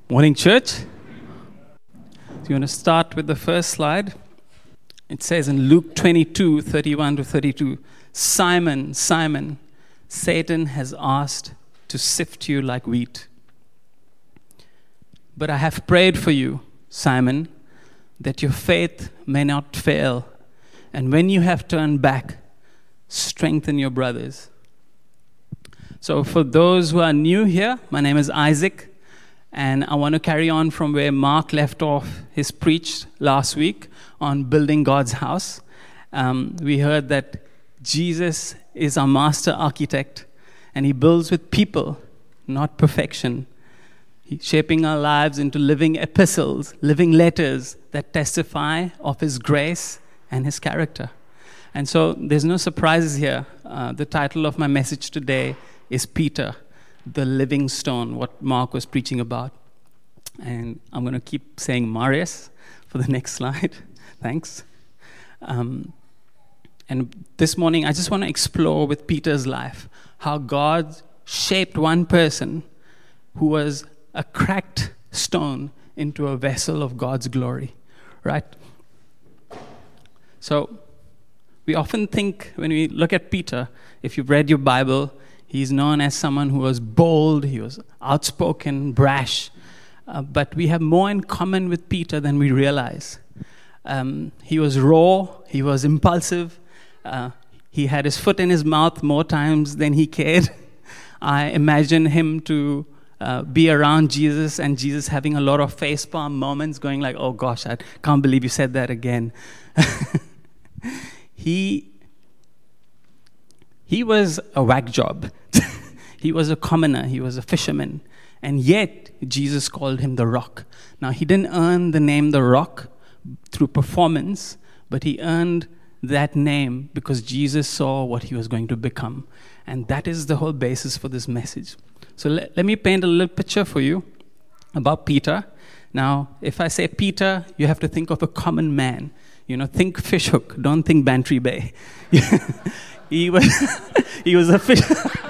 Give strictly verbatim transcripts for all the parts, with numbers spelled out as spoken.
Morning, church. So you want to start with the first slide? It says in Luke twenty-two, thirty-one to thirty-two, Simon, Simon, Satan has asked to sift you like wheat. But I have prayed for you, Simon, that your faith may not fail. And when you have turned back, strengthen your brothers. So for those who are new here, my name is Isaac. And I want to carry on from where Mark left off his preach last week on building God's house. Um, we heard that Jesus is our master architect, and he builds with people, not perfection. He's shaping our lives into living epistles, living letters that testify of his grace and his character. And so there's no surprises here. Uh, the title of my message today is Peter, the living stone, what Mark was preaching about. And I'm going to keep saying Marius for the next slide. Thanks. Um, and this morning, I just want to explore with Peter's life how God shaped one person who was a cracked stone into a vessel of God's glory, right? So we often think when we look at Peter, if you've read your Bible, he's known as someone who was bold, he was outspoken, brash. Uh, but we have more in common with Peter than we realize. Um, he was raw, he was impulsive, uh, he had his foot in his mouth more times than he cared. I imagine him to uh, be around Jesus and Jesus having a lot of facepalm moments going like, oh gosh, I can't believe you said that again. he... He was a whack job. He was a commoner. He was a fisherman. And yet, Jesus called him the Rock. Now, he didn't earn the name the Rock through performance, but he earned that name because Jesus saw what he was going to become. And that is the whole basis for this message. So let, let me paint a little picture for you about Peter. Now, if I say Peter, you have to think of a common man. You know, think fishhook. Don't think Bantry Bay. He was he was a fish.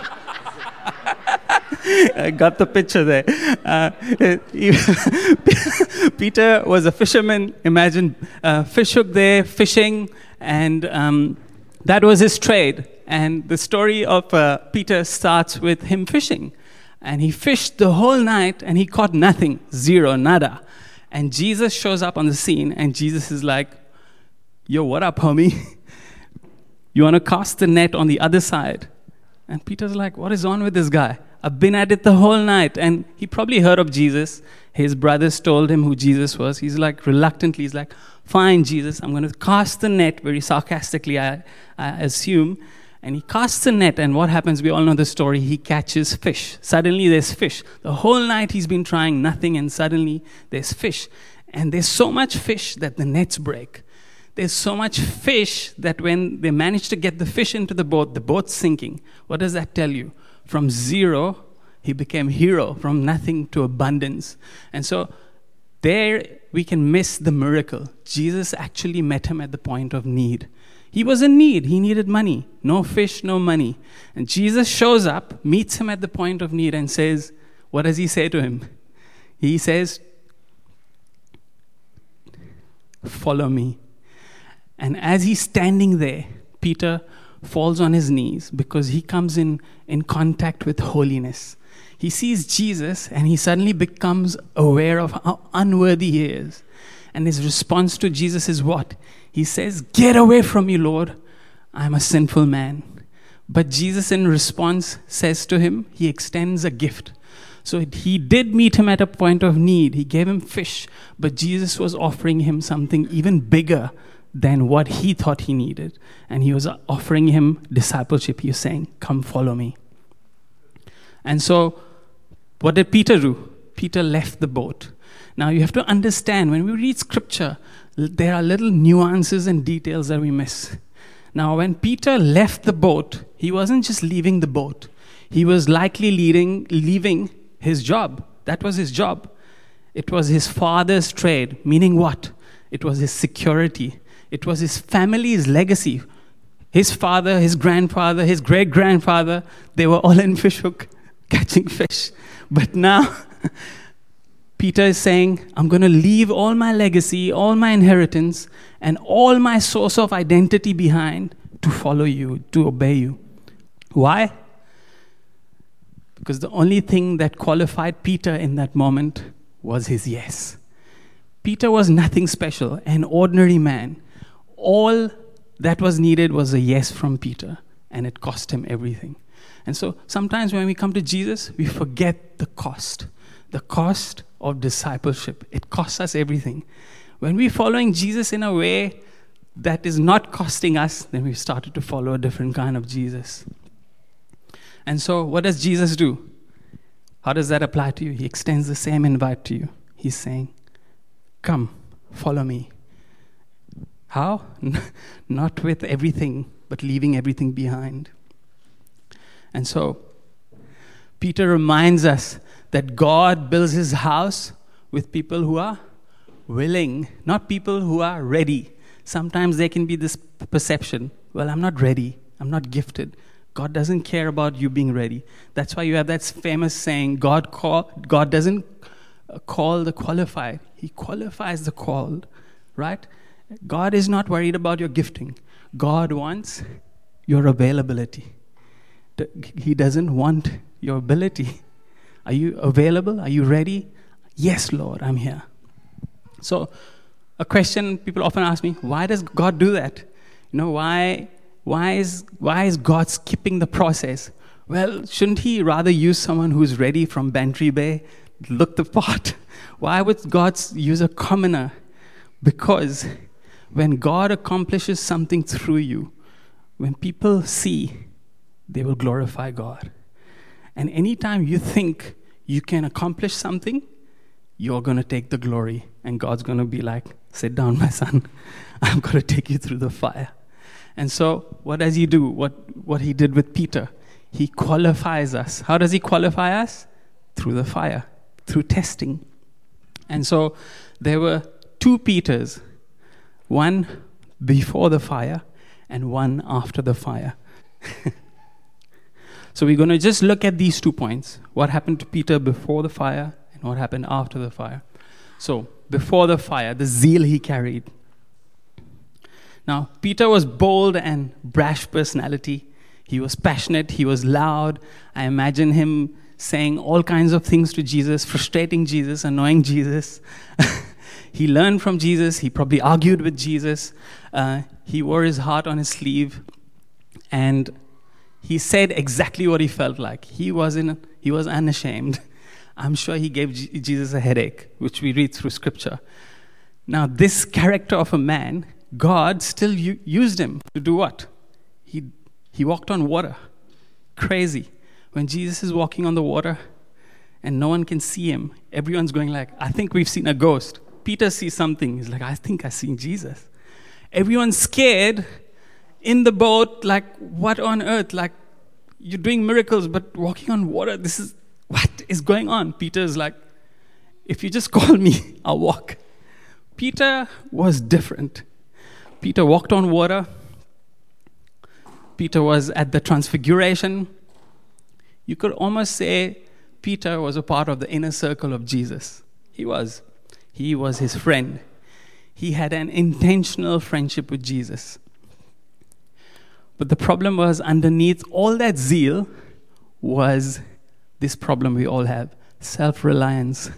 I got the picture there. Uh, he, Peter was a fisherman. Imagine uh, fish hook there, fishing, and um, that was his trade. And the story of uh, Peter starts with him fishing. And he fished the whole night, and he caught nothing, zero, nada. And Jesus shows up on the scene, and Jesus is like, yo, what up, homie? You want to cast the net on the other side? And Peter's like, what is on with this guy? I've been at it the whole night. And he probably heard of Jesus. His brothers told him who Jesus was. He's like, reluctantly, he's like, fine, Jesus, I'm going to cast the net, very sarcastically, I, I assume. And he casts the net, and what happens? We all know the story. He catches fish. Suddenly there's fish. The whole night he's been trying nothing, and suddenly there's fish. And there's so much fish that the nets break. There's so much fish that when they manage to get the fish into the boat, the boat's sinking. What does that tell you? From zero, he became hero, from nothing to abundance. And so there we can miss the miracle. Jesus actually met him at the point of need. He was in need. He needed money. No fish, no money. And Jesus shows up, meets him at the point of need and says, what does he say to him? He says, follow me. And as he's standing there, Peter falls on his knees because he comes in, in contact with holiness. He sees Jesus and he suddenly becomes aware of how unworthy he is. And his response to Jesus is what? He says, get away from me, Lord. I'm a sinful man. But Jesus in response says to him, he extends a gift. So he did meet him at a point of need. He gave him fish, but Jesus was offering him something even bigger than what he thought he needed. And he was offering him discipleship. He was saying, come follow me. And so what did Peter do? Peter left the boat. Now you have to understand, when we read scripture, there are little nuances and details that we miss. Now when Peter left the boat, he wasn't just leaving the boat. He was likely leading, leaving his job. That was his job. It was his father's trade, meaning what? It was his security. It was his family's legacy. His father, his grandfather, his great-grandfather, they were all in fishhook catching fish. But now Peter is saying, I'm going to leave all my legacy, all my inheritance, and all my source of identity behind to follow you, to obey you. Why? Because the only thing that qualified Peter in that moment was his yes. Peter was nothing special, an ordinary man. All that was needed was a yes from Peter, and it cost him everything. And so sometimes when we come to Jesus, we forget the cost. The cost of discipleship. It costs us everything. When we're following Jesus in a way that is not costing us, then we've started to follow a different kind of Jesus. And so what does Jesus do? How does that apply to you? He extends the same invite to you. He's saying, come, follow me. How? Not with everything, but leaving everything behind. And so Peter reminds us that God builds his house with people who are willing, not people who are ready. Sometimes there can be this perception, well, I'm not ready, I'm not gifted. God doesn't care about you being ready. That's why you have that famous saying, God call, God doesn't call the qualified, he qualifies the called, right? God is not worried about your gifting. God wants your availability. He doesn't want your ability. Are you available? Are you ready? Yes, Lord, I'm here. So a question people often ask me, why does God do that? You know, why why is why is God skipping the process? Well, shouldn't he rather use someone who's ready from Bantry Bay, look the part? Why would God use a commoner? Because when God accomplishes something through you, when people see, they will glorify God. And anytime you think you can accomplish something, you're going to take the glory. And God's going to be like, sit down, my son. I'm going to take you through the fire. And so what does he do? What, what he did with Peter? He qualifies us. How does he qualify us? Through the fire, through testing. And so there were two Peters, one before the fire and one after the fire. So we're going to just look at these two points. What happened to Peter before the fire and what happened after the fire. So before the fire, the zeal he carried. Now, Peter was bold and brash personality. He was passionate. He was loud. I imagine him saying all kinds of things to Jesus, frustrating Jesus, annoying Jesus. He learned from Jesus. He probably argued with Jesus. Uh, he wore his heart on his sleeve. And he said exactly what he felt like. He wasn't, he was unashamed. I'm sure he gave G- Jesus a headache, which we read through Scripture. Now, this character of a man, God still u- used him to do what? He, he walked on water. Crazy. When Jesus is walking on the water and no one can see him, everyone's going like, I think we've seen a ghost. Peter sees something. He's like, I think I've seen Jesus. Everyone's scared in the boat, like, what on earth? Like, you're doing miracles, but walking on water, this is, what is going on? Peter's like, if you just call me, I'll walk. Peter was different. Peter walked on water. Peter was at the Transfiguration. You could almost say Peter was a part of the inner circle of Jesus. He was. He was his friend. He had an intentional friendship with Jesus. But the problem was, underneath all that zeal was this problem we all have, self-reliance.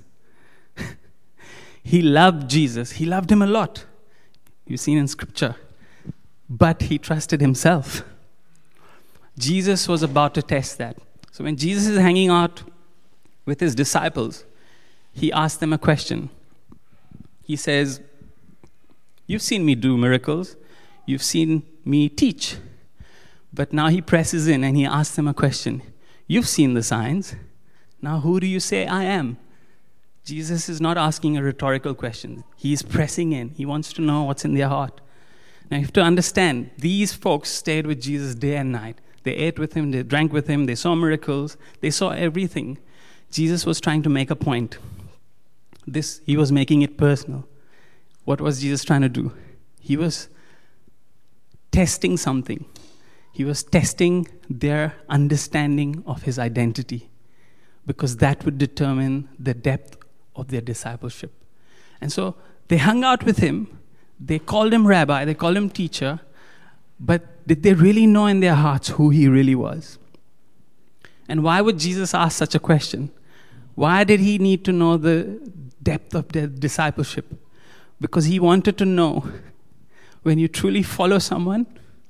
He loved Jesus. He loved him a lot. You've seen in Scripture. But he trusted himself. Jesus was about to test that. So when Jesus is hanging out with his disciples, he asked them a question. He says, you've seen me do miracles. You've seen me teach. But now he presses in and he asks them a question. You've seen the signs. Now who do you say I am? Jesus is not asking a rhetorical question. He's pressing in. He wants to know what's in their heart. Now you have to understand, these folks stayed with Jesus day and night. They ate with him, they drank with him, they saw miracles, they saw everything. Jesus was trying to make a point. This, he was making it personal. What was Jesus trying to do? He was testing something. He was testing their understanding of his identity, because that would determine the depth of their discipleship. And so they hung out with him. They called him rabbi. They called him teacher. But did they really know in their hearts who he really was? And why would Jesus ask such a question? Why did he need to know the depth of their discipleship? Because he wanted to know, when you truly follow someone,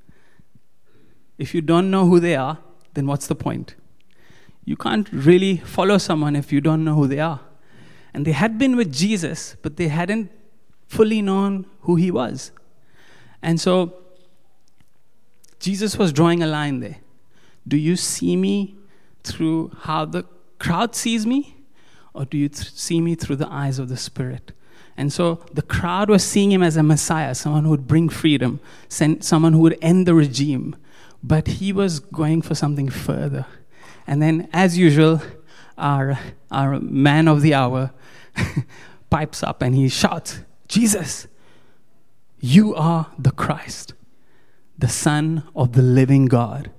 if you don't know who they are, then what's the point? You can't really follow someone if you don't know who they are. And they had been with Jesus, but they hadn't fully known who he was. And so Jesus was drawing a line there. Do you see me through how the crowd sees me? Or do you th- see me through the eyes of the Spirit? And so the crowd was seeing him as a Messiah, someone who would bring freedom, send, someone who would end the regime. But he was going for something further. And then, as usual, our, our man of the hour pipes up and he shouts, Jesus, you are the Christ, the Son of the living God.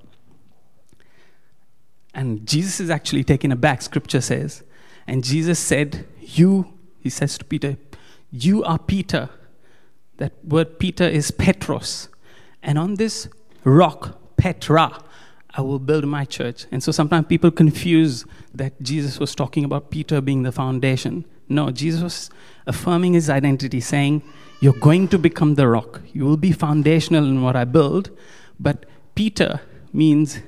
And Jesus is actually taken aback, Scripture says. And Jesus said, you, he says to Peter, you are Peter. That word Peter is Petros. And on this rock, Petra, I will build my church. And so sometimes people confuse that Jesus was talking about Peter being the foundation. No, Jesus was affirming his identity, saying, you're going to become the rock. You will be foundational in what I build. But Peter means,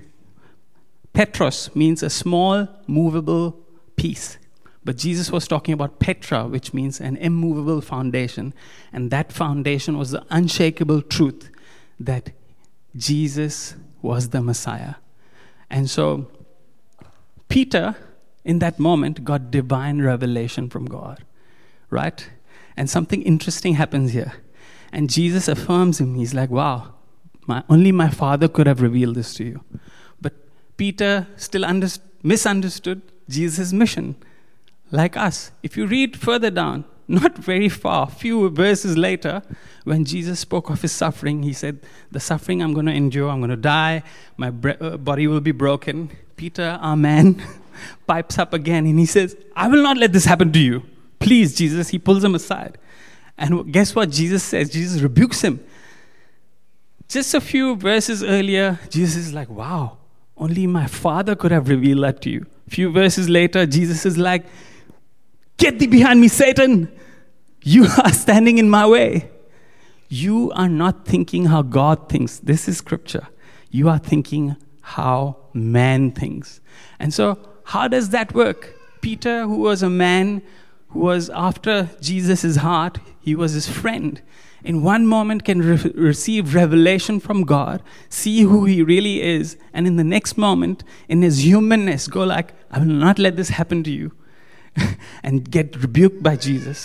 Petros means a small, movable piece. But Jesus was talking about Petra, which means an immovable foundation. And that foundation was the unshakable truth that Jesus was the Messiah. And so Peter, in that moment, got divine revelation from God, right? And something interesting happens here. And Jesus affirms him. He's like, wow, my, only my Father could have revealed this to you. But Peter still under, misunderstood Jesus' mission. Like us. If you read further down, not very far, few verses later, when Jesus spoke of his suffering, he said, the suffering I'm going to endure, I'm going to die, my bre- uh, body will be broken. Peter, our man, pipes up again and he says, I will not let this happen to you. Please, Jesus. He pulls him aside. And guess what Jesus says? Jesus rebukes him. Just a few verses earlier, Jesus is like, wow, only my Father could have revealed that to you. A few verses later, Jesus is like, get thee behind me, Satan. You are standing in my way. You are not thinking how God thinks. This is Scripture. You are thinking how man thinks. And so, how does that work? Peter, who was a man who was after Jesus' heart, he was his friend. In one moment can re- receive revelation from God, see who he really is, and in the next moment, in his humanness, go like, I will not let this happen to you. And get rebuked by Jesus.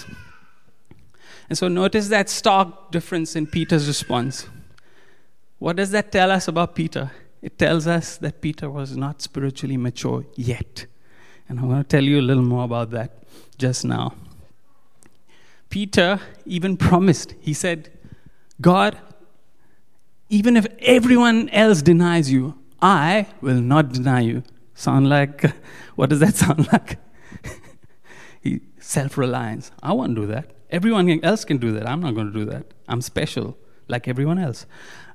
And so notice that stark difference in Peter's response. What does that tell us about Peter? It tells us that Peter was not spiritually mature yet. And I'm going to tell you a little more about that just now. Peter even promised, he said, God, even if everyone else denies you, I will not deny you. Sound like, what does that sound like? Self-reliance. I won't do that. Everyone else can do that. I'm not going to do that. I'm special, like everyone else.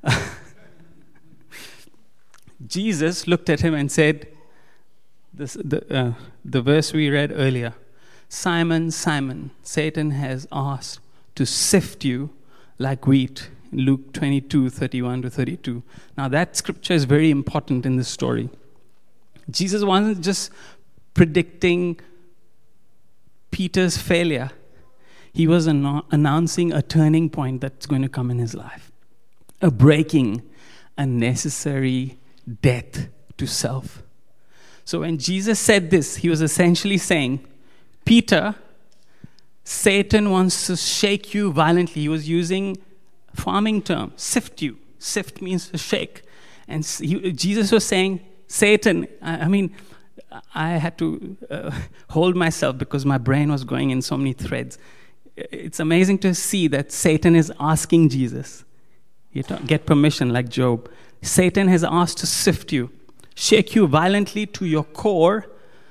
Jesus looked at him and said, this, the, uh, the verse we read earlier, Simon, Simon, Satan has asked to sift you like wheat. Luke twenty-two, thirty-one to thirty-two. Now that scripture is very important in this story. Jesus wasn't just predicting Peter's failure. He was an- announcing a turning point that's going to come in his life. A breaking, a necessary death to self. So when Jesus said this, he was essentially saying, Peter, Satan wants to shake you violently. He was using a farming term, sift you. Sift means to shake. And he, Jesus was saying, Satan, I, I mean, I had to uh, hold myself because my brain was going in so many threads. It's amazing to see that Satan is asking Jesus. You get permission like Job. Satan has asked to sift you, shake you violently to your core,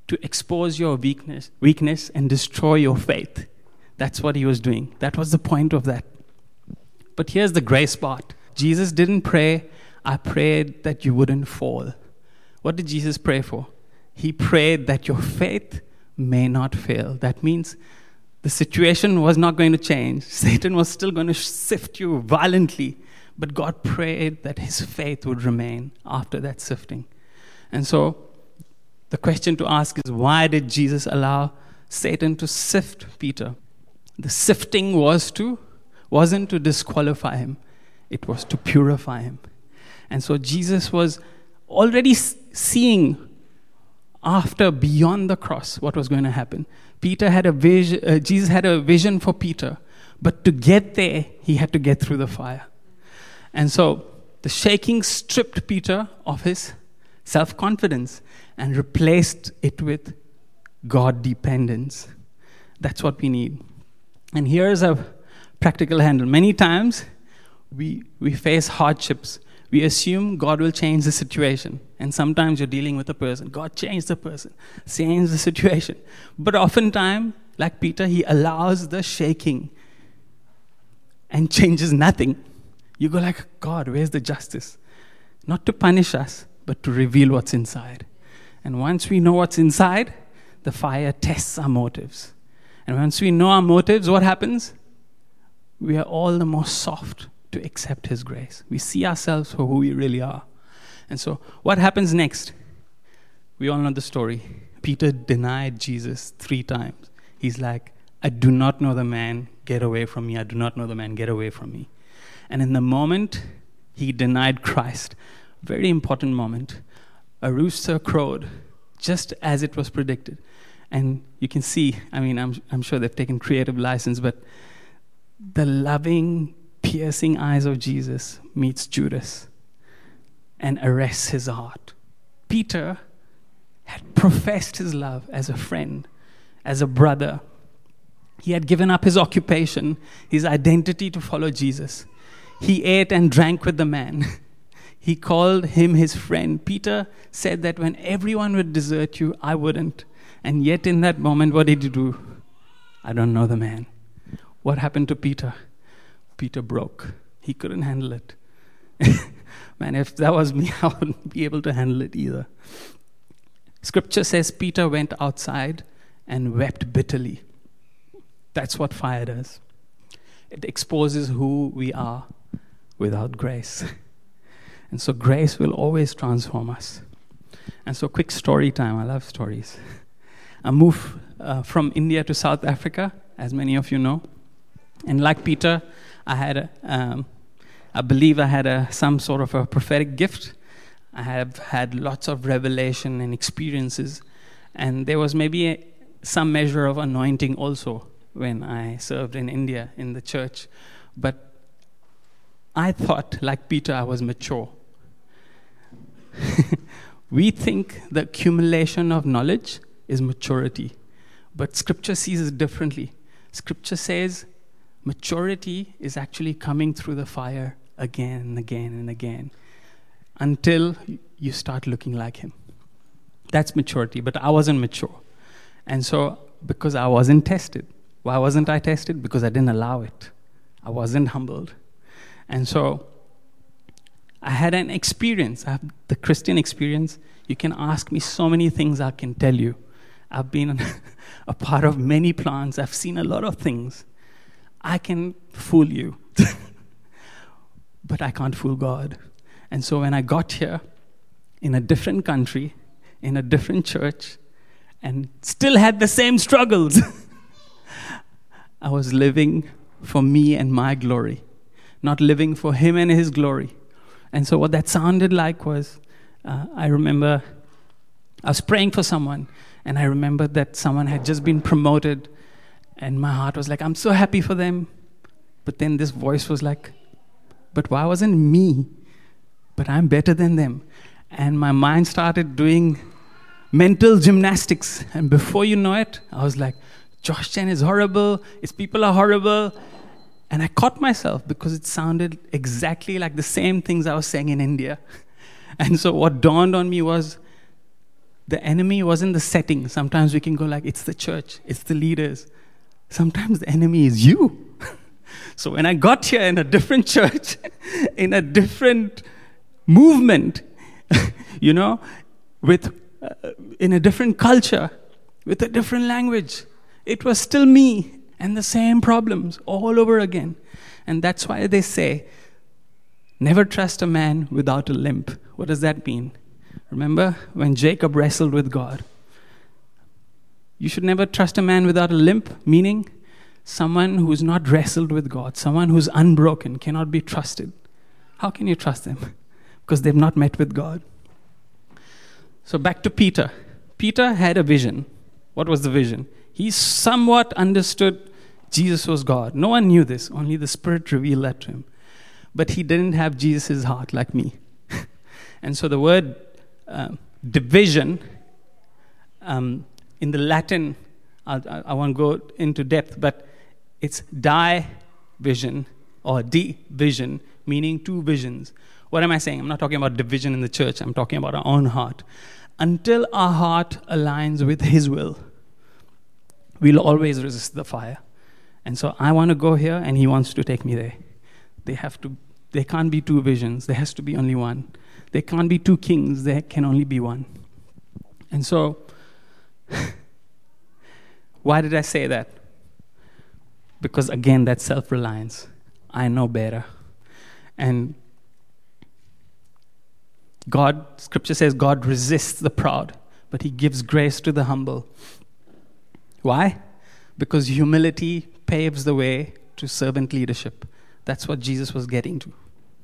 to expose your weakness, weakness and destroy your faith. That's what he was doing. That was the point of that. But here's the grace part. Jesus didn't pray, I prayed that you wouldn't fall. What did Jesus pray for? He prayed that your faith may not fail. That means the situation was not going to change. Satan was still going to sift you violently. But God prayed that his faith would remain after that sifting. And so the question to ask is, why did Jesus allow Satan to sift Peter? The sifting was to, wasn't to disqualify him. It was to purify him. And so Jesus was already seeing after, beyond the cross, what was going to happen. Peter had a vision, uh, Jesus had a vision for Peter. But to get there, he had to get through the fire. And so the shaking stripped Peter of his self-confidence and replaced it with God dependence. That's what we need. And here's a practical handle. Many times we we face hardships. We assume God will change the situation. And sometimes you're dealing with a person. God changed the person, change the situation. But oftentimes, like Peter, he allows the shaking and changes nothing. You go like, God, where's the justice? Not to punish us, but to reveal what's inside. And once we know what's inside, the fire tests our motives. And once we know our motives, what happens? We are all the more soft to accept his grace. We see ourselves for who we really are. And so what happens next? We all know the story. Peter denied Jesus three times. He's like, I do not know the man, get away from me. I do not know the man, get away from me. And in the moment he denied Christ, very important moment, a rooster crowed just as it was predicted. And you can see, I mean, I'm, I'm sure they've taken creative license, but the loving, piercing eyes of Jesus meets Judas and arrests his heart. Peter had professed his love as a friend, as a brother. He had given up his occupation, his identity to follow Jesus. He ate and drank with the man. He called him his friend. Peter said that when everyone would desert you, I wouldn't. And yet in that moment, what did he do? I don't know the man. What happened to Peter? Peter broke. He couldn't handle it. Man, if that was me, I wouldn't be able to handle it either. Scripture says Peter went outside and wept bitterly. That's what fire does. It exposes who we are without grace. And so grace will always transform us. And so quick story time. I love stories. I moved uh, from India to South Africa, as many of you know. And like Peter, I had, a, um, I believe I had a, some sort of a prophetic gift. I have had lots of revelation and experiences. And there was maybe a, some measure of anointing also when I served in India in the church. But I thought, like Peter, I was mature. We think the accumulation of knowledge is maturity. But Scripture sees it differently. Scripture says maturity is actually coming through the fire again and again and again until you start looking like him. That's maturity, but I wasn't mature. And so, because I wasn't tested. Why wasn't I tested? Because I didn't allow it. I wasn't humbled. And so, I had an experience. I have the Christian experience. You can ask me so many things I can tell you. I've been a part of many plants. I've seen a lot of things. I can fool you. But I can't fool God. And so when I got here, in a different country, in a different church, and still had the same struggles, I was living for me and my glory, not living for him and his glory. And so what that sounded like was, uh, I remember I was praying for someone, and I remembered that someone had just been promoted, and my heart was like, I'm so happy for them. But then this voice was like, but why wasn't me? But I'm better than them. And my mind started doing mental gymnastics. And before you know it, I was like, Josh Chen is horrible. His people are horrible. And I caught myself because it sounded exactly like the same things I was saying in India. And so what dawned on me was, the enemy wasn't the setting. Sometimes we can go like, it's the church, it's the leaders. Sometimes the enemy is you. So when I got here in a different church, in a different movement, you know, with uh, in a different culture, with a different language, it was still me and the same problems all over again. And that's why they say, never trust a man without a limp. What does that mean? Remember when Jacob wrestled with God? You should never trust a man without a limp, meaning someone who's not wrestled with God, someone who's unbroken, cannot be trusted. How can you trust them? Because they've not met with God. So back to Peter. Peter had a vision. What was the vision? He somewhat understood Jesus was God. No one knew this. Only the Spirit revealed that to him. But he didn't have Jesus' heart like me. And so the word uh, division, um, in the Latin, I, I won't go into depth, but it's division or division, meaning two visions. What am I saying? I'm not talking about division in the church. I'm talking about our own heart. Until our heart aligns with His will, we'll always resist the fire. And so I want to go here, and He wants to take me there. They have to. There can't be two visions. There has to be only one. There can't be two kings. There can only be one. And so, why did I say that? Because again, that's self-reliance. I know better. And God, Scripture says, God resists the proud, but He gives grace to the humble. Why? Because humility paves the way to servant leadership. That's what Jesus was getting to.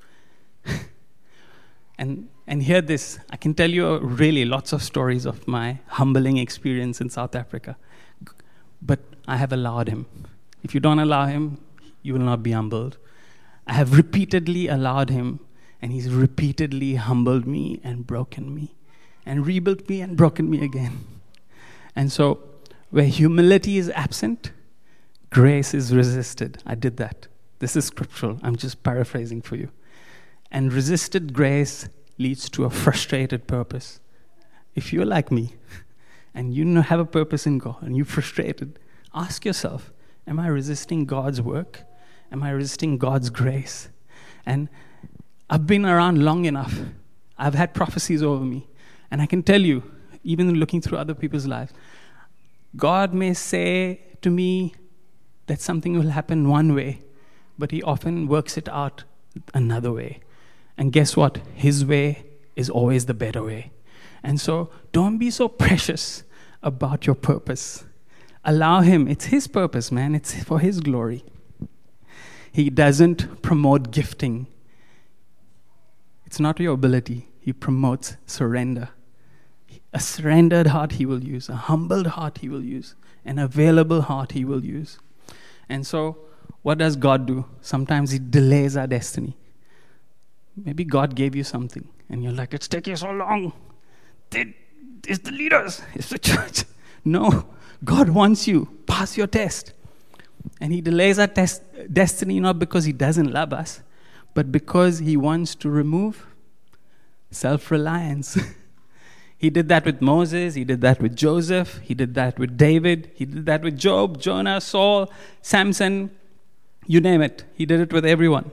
and and hear this. I can tell you really lots of stories of my humbling experience in South Africa. But I have allowed Him. If you don't allow Him, you will not be humbled. I have repeatedly allowed Him, and He's repeatedly humbled me and broken me, and rebuilt me and broken me again. And so, where humility is absent, grace is resisted. I did that. This is scriptural. I'm just paraphrasing for you. And resisted grace leads to a frustrated purpose. If you're like me, and you have a purpose in God, and you're frustrated, ask yourself, am I resisting God's work? Am I resisting God's grace? And I've been around long enough. I've had prophecies over me. And I can tell you, even looking through other people's lives, God may say to me that something will happen one way, but He often works it out another way. And guess what? His way is always the better way. And so don't be so precious about your purpose. Allow Him. It's His purpose, man. It's for His glory. He doesn't promote gifting. It's not your ability. He promotes surrender. A surrendered heart He will use. A humbled heart He will use. An available heart He will use. And so, what does God do? Sometimes He delays our destiny. Maybe God gave you something, and you're like, it's taking so long. It's the leaders. It's the church. No. God wants you. Pass your test. And He delays our test, destiny not because He doesn't love us, but because He wants to remove self-reliance. He did that with Moses. He did that with Joseph. He did that with David. He did that with Job, Jonah, Saul, Samson. You name it. He did it with everyone.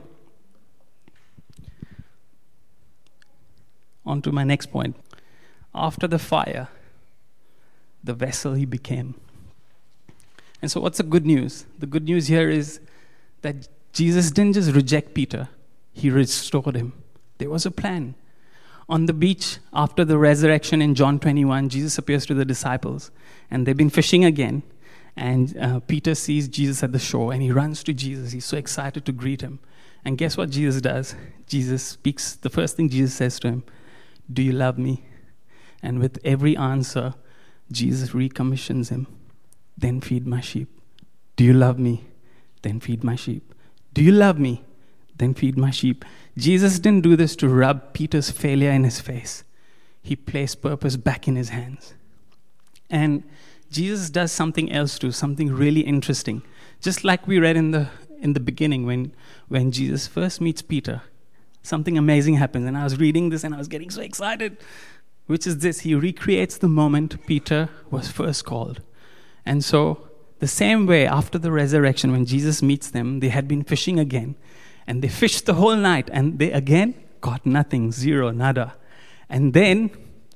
On to my next point. After the fire, the vessel He became. And so what's the good news? The good news here is that Jesus didn't just reject Peter. He restored him. There was a plan. On the beach, after the resurrection in John twenty-one, Jesus appears to the disciples. And they've been fishing again. And uh, Peter sees Jesus at the shore. And he runs to Jesus. He's so excited to greet him. And guess what Jesus does? Jesus speaks. The first thing Jesus says to him, do you love me? And with every answer, Jesus recommissions him. Then feed my sheep. Do you love me? Then feed my sheep. Do you love me? Then feed my sheep. Jesus didn't do this to rub Peter's failure in his face. He placed purpose back in his hands. And Jesus does something else too, something really interesting. Just like we read in the in the beginning when, when Jesus first meets Peter, something amazing happens. And I was reading this and I was getting so excited. which is this: he recreates the moment Peter was first called. And so, the same way after the resurrection, when Jesus meets them, they had been fishing again. And they fished the whole night, and they again got nothing, zero, nada. And then,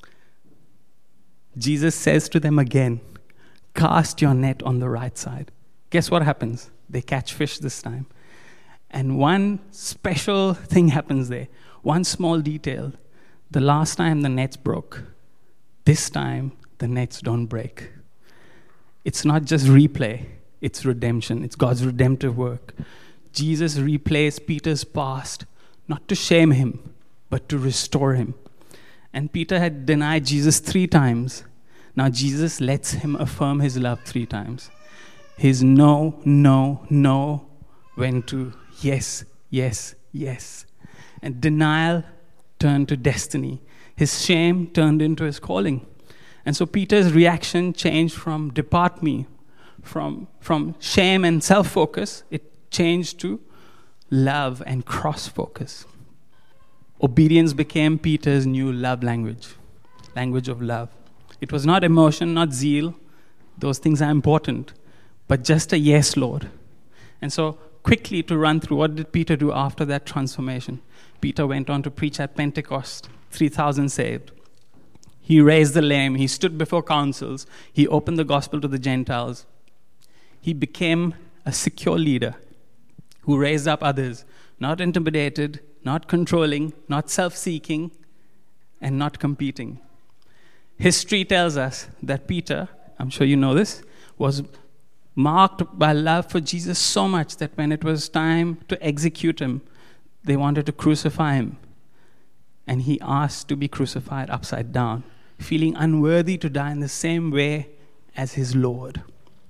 Jesus says to them again, cast your net on the right side. Guess what happens? They catch fish this time. And one special thing happens there. One small detail. The last time the nets broke. This time, the nets don't break. It's not just replay. It's redemption. It's God's redemptive work. Jesus replays Peter's past, not to shame him, but to restore him. And Peter had denied Jesus three times. Now Jesus lets him affirm his love three times. His no, no, no went to yes, yes, yes. And denial turned to destiny. His shame turned into his calling. And so Peter's reaction changed from depart me, from, from shame and self-focus, it changed to love and cross-focus. Obedience became Peter's new love language, language of love. It was not emotion, not zeal. Those things are important, but just a yes, Lord. And so quickly to run through, what did Peter do after that transformation? Peter went on to preach at Pentecost, three thousand saved. He raised the lame. He stood before councils. He opened the gospel to the Gentiles. He became a secure leader who raised up others, not intimidated, not controlling, not self-seeking, and not competing. History tells us that Peter, I'm sure you know this, was marked by love for Jesus so much that when it was time to execute him, they wanted to crucify him. And he asked to be crucified upside down, feeling unworthy to die in the same way as his Lord.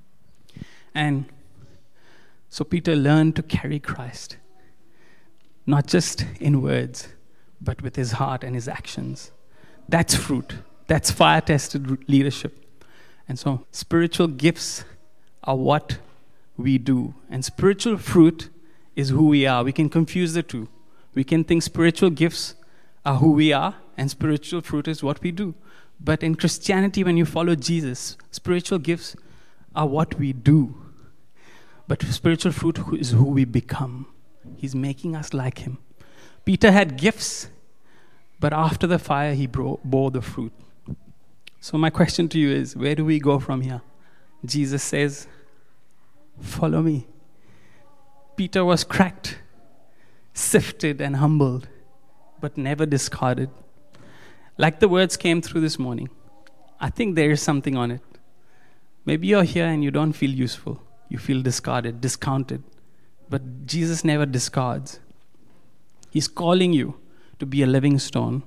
And so Peter learned to carry Christ, not just in words, but with his heart and his actions. That's fruit. That's fire-tested leadership. And so spiritual gifts are what we do. And spiritual fruit is who we are. We can confuse the two. We can think spiritual gifts are who we are, and spiritual fruit is what we do. But in Christianity, when you follow Jesus, spiritual gifts are what we do. But spiritual fruit is who we become. He's making us like him. Peter had gifts, but after the fire, he bore the fruit. So my question to you is, where do we go from here? Jesus says, follow me. Peter was cracked, sifted, and humbled, but never discarded. Like the words came through this morning, I think there is something on it. Maybe you're here and you don't feel useful. You feel discarded, discounted. But Jesus never discards. He's calling you to be a living stone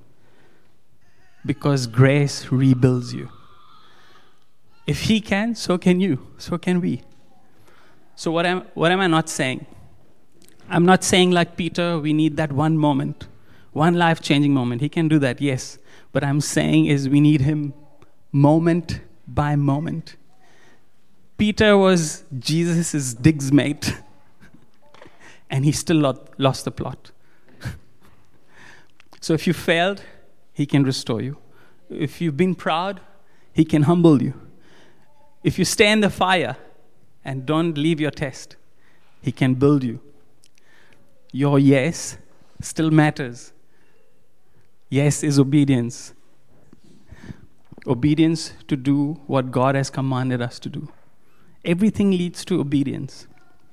because grace rebuilds you. If he can, so can you. So can we. So what am, what am I not saying? I'm not saying like Peter, we need that one moment, one life-changing moment. He can do that, yes. But I'm saying is we need him moment by moment. Peter was Jesus' digs mate, and he still lost the plot. So if you failed, he can restore you. If you've been proud, he can humble you. If you stay in the fire and don't leave your test, he can build you. Your yes still matters. Yes is obedience. Obedience to do what God has commanded us to do. Everything leads to obedience.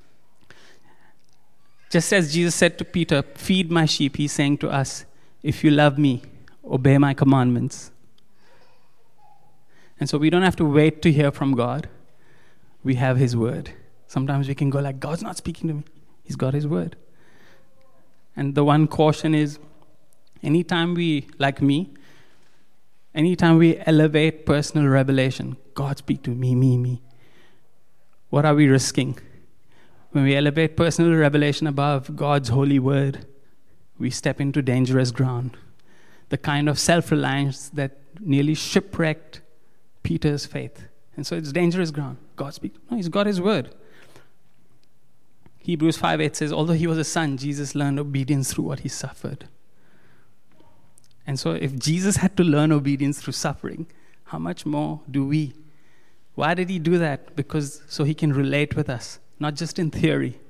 Just as Jesus said to Peter, feed my sheep, he's saying to us, if you love me, obey my commandments. And so we don't have to wait to hear from God. We have his word. Sometimes we can go like, God's not speaking to me. He's got his word. And the one caution is, anytime we, like me, anytime we elevate personal revelation, God speak to me, me, me. What are we risking? When we elevate personal revelation above God's holy word, we step into dangerous ground. The kind of self-reliance that nearly shipwrecked Peter's faith. And so it's dangerous ground. God speaks. No, he's got his word. Hebrews five eight says, although he was a son, Jesus learned obedience through what he suffered. And so if Jesus had to learn obedience through suffering, how much more do we? Why did he do that? Because so he can relate with us, not just in theory.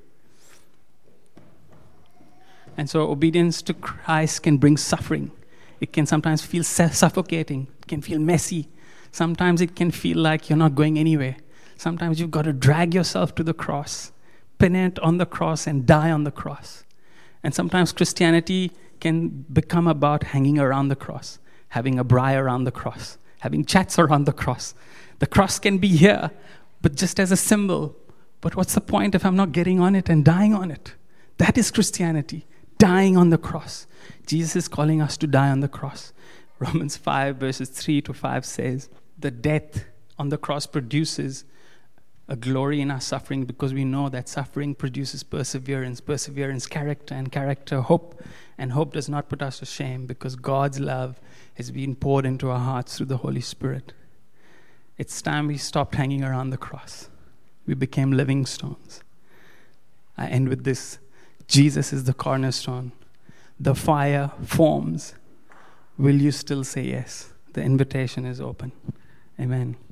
And so obedience to Christ can bring suffering. It can sometimes feel suffocating. It can feel messy. Sometimes it can feel like you're not going anywhere. Sometimes you've got to drag yourself to the cross, pin it on the cross and die on the cross. And sometimes Christianity can become about hanging around the cross, having a braai around the cross, having chats around the cross. The cross can be here, but just as a symbol. But what's the point if I'm not getting on it and dying on it? That is Christianity, dying on the cross. Jesus is calling us to die on the cross. Romans five verses three to five says, the death on the cross produces a glory in our suffering, because we know that suffering produces perseverance, perseverance, character, and character, hope. And hope does not put us to shame, because God's love has been poured into our hearts through the Holy Spirit. It's time we stopped hanging around the cross. We became living stones. I end with this. Jesus is the cornerstone. The fire forms. Will you still say yes? The invitation is open. Amen.